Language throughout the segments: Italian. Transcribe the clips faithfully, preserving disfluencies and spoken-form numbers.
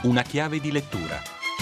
Una chiave di lettura.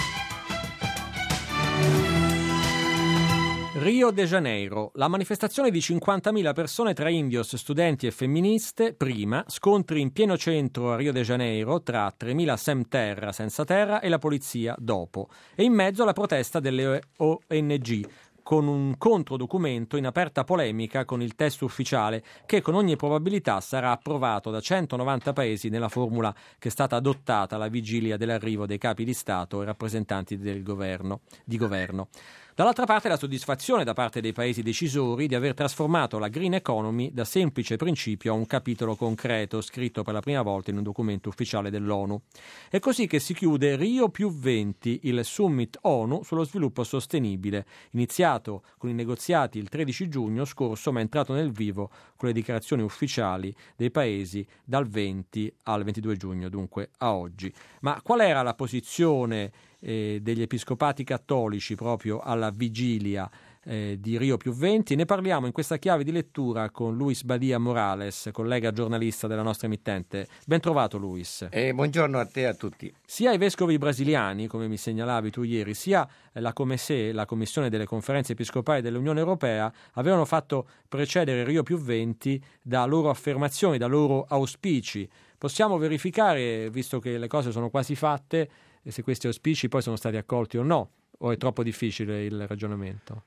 Rio de Janeiro, la manifestazione di cinquantamila persone tra indios, studenti e femministe, prima, scontri in pieno centro a Rio de Janeiro tra tremila sem terra senza terra e la polizia dopo, e in mezzo la protesta delle O N G, con un controdocumento in aperta polemica con il testo ufficiale che con ogni probabilità sarà approvato da centonovanta paesi nella formula che è stata adottata alla vigilia dell'arrivo dei capi di Stato e rappresentanti del governo, di governo. Dall'altra parte la soddisfazione da parte dei paesi decisori di aver trasformato la green economy da semplice principio a un capitolo concreto scritto per la prima volta in un documento ufficiale dell'ONU. È così che si chiude Rio più venti, il summit ONU sullo sviluppo sostenibile, iniziato con i negoziati il tredici giugno scorso ma entrato nel vivo con le dichiarazioni ufficiali dei paesi dal venti al ventidue giugno, dunque a oggi. Ma qual era la posizione Eh, degli episcopati cattolici proprio alla vigilia eh, di Rio più venti? Ne parliamo in questa chiave di lettura con Luis Badia Morales, collega giornalista della nostra emittente. Ben trovato, Luis. Eh, buongiorno a te e a tutti. Sia i vescovi brasiliani, come mi segnalavi tu ieri, sia la Comesse, la Commissione delle Conferenze Episcopali dell'Unione Europea, avevano fatto precedere Rio più venti da loro affermazioni, da loro auspici. Possiamo verificare, visto che le cose sono quasi fatte, se questi auspici poi sono stati accolti o no, o è troppo difficile il ragionamento?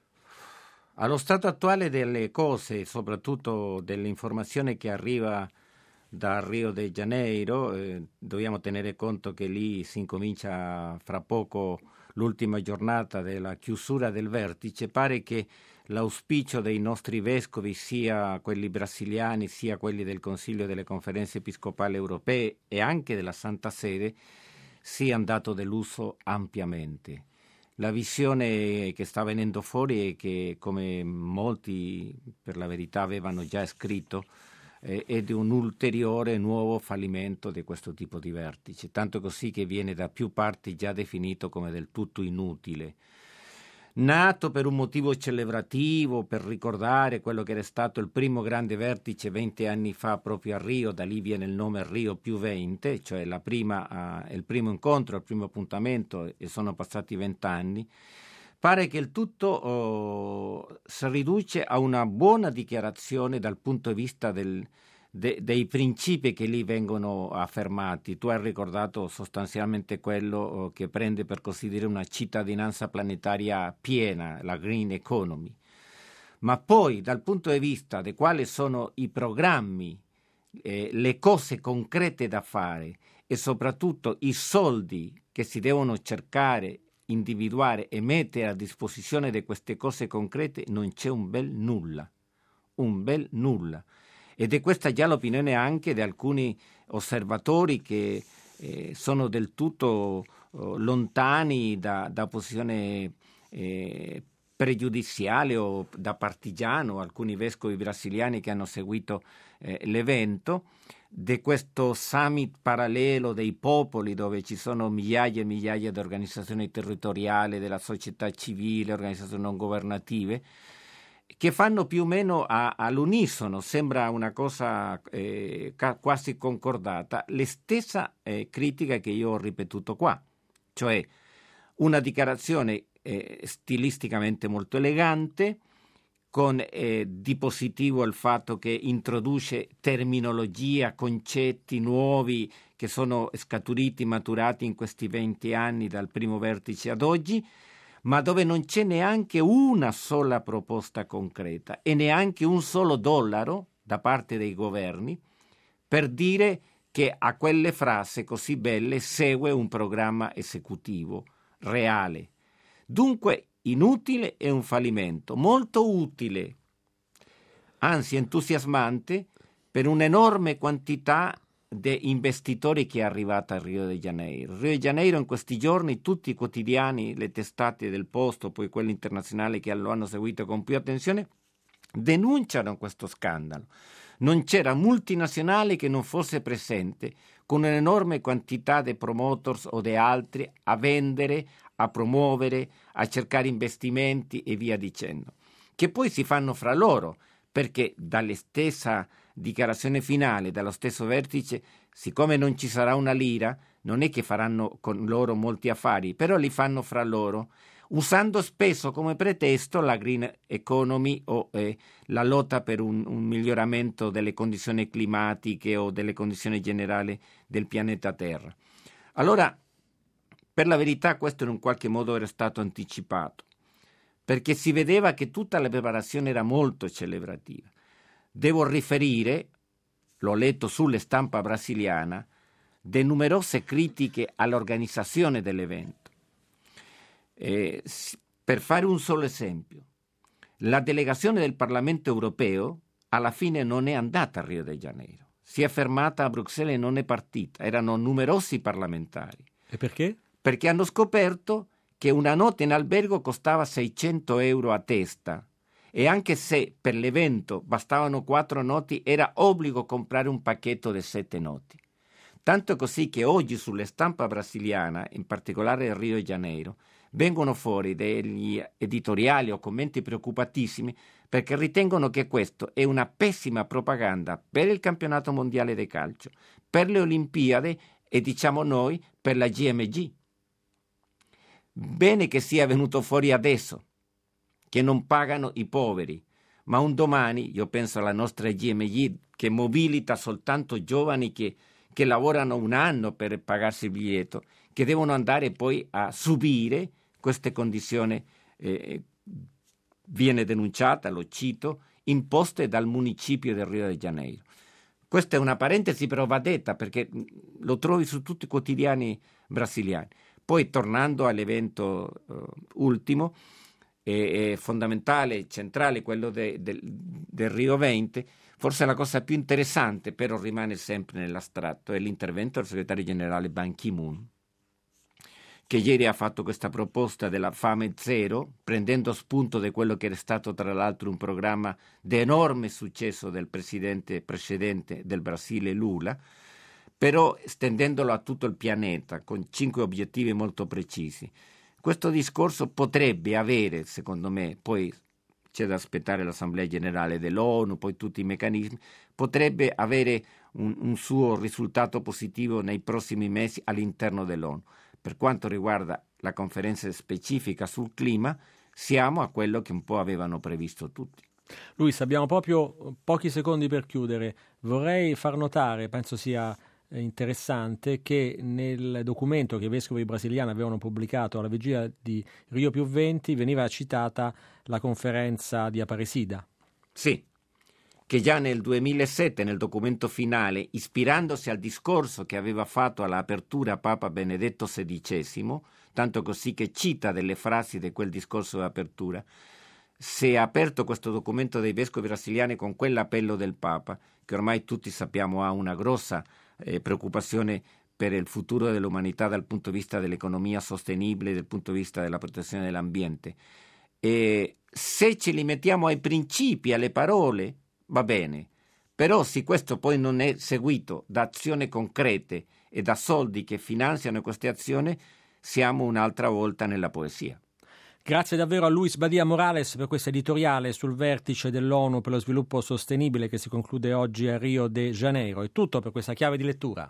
Allo stato attuale delle cose, soprattutto dell'informazione che arriva da Rio de Janeiro, eh, dobbiamo tenere conto che lì si incomincia fra poco l'ultima giornata della chiusura del vertice. Pare che l'auspicio dei nostri vescovi, sia quelli brasiliani sia quelli del Consiglio delle Conferenze Episcopali Europee e anche della Santa Sede, sia andato deluso ampiamente. La visione che sta venendo fuori è che, come molti per la verità avevano già scritto, eh, è di un ulteriore nuovo fallimento di questo tipo di vertice, tanto così che viene da più parti già definito come del tutto inutile. Nato per un motivo celebrativo, per ricordare quello che era stato il primo grande vertice venti anni fa proprio a Rio, da lì viene il nome Rio più venti, cioè la prima, uh, il primo incontro, il primo appuntamento, e sono passati vent'anni. Pare che il tutto uh, si riduce a una buona dichiarazione dal punto di vista del De, dei principi che lì vengono affermati. Tu hai ricordato sostanzialmente quello che prende, per così dire, una cittadinanza planetaria piena, la green economy. Ma poi, dal punto di vista di quali sono i programmi, eh, le cose concrete da fare e soprattutto i soldi che si devono cercare, individuare e mettere a disposizione di queste cose concrete, non c'è un bel nulla. Un bel nulla. Ed è questa già l'opinione anche di alcuni osservatori che eh, sono del tutto oh, lontani da, da posizione eh, pregiudiziale o da partigiano, alcuni vescovi brasiliani che hanno seguito eh, l'evento, di questo summit parallelo dei popoli dove ci sono migliaia e migliaia di organizzazioni territoriali, della società civile, organizzazioni non governative, che fanno più o meno a, all'unisono, sembra una cosa eh, ca- quasi concordata, la stessa eh, critica che io ho ripetuto qua, cioè una dichiarazione eh, stilisticamente molto elegante, con eh, di positivo il fatto che introduce terminologia, concetti nuovi che sono scaturiti, maturati in questi venti anni dal primo vertice ad oggi, ma dove non c'è neanche una sola proposta concreta e neanche un solo dollaro da parte dei governi per dire che a quelle frasi così belle segue un programma esecutivo reale. Dunque inutile e un fallimento, molto utile, anzi entusiasmante per un'enorme quantità di investitori che è arrivata a Rio de Janeiro. Rio de Janeiro in questi giorni tutti i quotidiani, le testate del posto, poi quelli internazionali che lo hanno seguito con più attenzione, denunciano questo scandalo. Non c'era multinazionale che non fosse presente con un'enorme quantità di promoters o di altri a vendere, a promuovere, a cercare investimenti e via dicendo, che poi si fanno fra loro, perché dalle stessa dichiarazione finale dallo stesso vertice, siccome non ci sarà una lira, non è che faranno con loro molti affari, però li fanno fra loro, usando spesso come pretesto la green economy o eh, la lotta per un, un miglioramento delle condizioni climatiche o delle condizioni generali del pianeta Terra. Allora, per la verità, questo in un qualche modo era stato anticipato, perché si vedeva che tutta la preparazione era molto celebrativa. Devo riferire, l'ho letto sulle stampa brasiliana, di numerose critiche all'organizzazione dell'evento. Eh, per fare un solo esempio, la delegazione del Parlamento europeo alla fine non è andata a Rio de Janeiro, si è fermata a Bruxelles e non è partita, erano numerosi parlamentari. E perché? Perché hanno scoperto che una notte in albergo costava seicento euro a testa e anche se per l'evento bastavano quattro noti era obbligo comprare un pacchetto di sette noti. Tanto così che oggi sulle stampa brasiliana, in particolare a Rio de Janeiro, vengono fuori degli editoriali o commenti preoccupatissimi perché ritengono che questo è una pessima propaganda per il campionato mondiale di calcio, per le Olimpiadi e, diciamo noi, per la G M G. Bene che sia venuto fuori adesso, che non pagano i poveri, ma un domani, io penso alla nostra G M G, che mobilita soltanto giovani che, che lavorano un anno per pagarsi il biglietto, che devono andare poi a subire queste condizioni, eh, viene denunciata, lo cito, imposte dal municipio del Rio de Janeiro. Questa è una parentesi, però va detta perché lo trovi su tutti i quotidiani brasiliani. Poi, tornando all'evento uh, ultimo, è, è fondamentale, centrale, quello de, de, del Rio venti, forse la cosa più interessante, però rimane sempre nell'astratto, è l'intervento del segretario generale Ban Ki-moon, che ieri ha fatto questa proposta della fame zero, prendendo spunto da quello che era stato tra l'altro un programma di enorme successo del presidente precedente del Brasile, Lula, però stendendolo a tutto il pianeta, con cinque obiettivi molto precisi. Questo discorso potrebbe avere, secondo me, poi c'è da aspettare l'Assemblea Generale dell'ONU, poi tutti i meccanismi, potrebbe avere un, un suo risultato positivo nei prossimi mesi all'interno dell'ONU. Per quanto riguarda la conferenza specifica sul clima, siamo a quello che un po' avevano previsto tutti. Luis, abbiamo proprio pochi secondi per chiudere. Vorrei far notare, penso sia interessante, che nel documento che i vescovi brasiliani avevano pubblicato alla vigilia di Rio più venti veniva citata la conferenza di Aparecida. Sì, che già nel duemilasette, nel documento finale, ispirandosi al discorso che aveva fatto all'apertura Papa Benedetto sedicesimo, tanto così che cita delle frasi di quel discorso di apertura, si è aperto questo documento dei vescovi brasiliani con quell'appello del Papa, che ormai tutti sappiamo ha una grossa eh, preoccupazione per il futuro dell'umanità dal punto di vista dell'economia sostenibile, dal punto di vista della protezione dell'ambiente. E se ci limitiamo ai principi, alle parole, va bene, però se questo poi non è seguito da azioni concrete e da soldi che finanziano queste azioni, siamo un'altra volta nella poesia. Grazie davvero a Luis Badia Morales per questo editoriale sul vertice dell'ONU per lo sviluppo sostenibile che si conclude oggi a Rio de Janeiro. È tutto per questa chiave di lettura.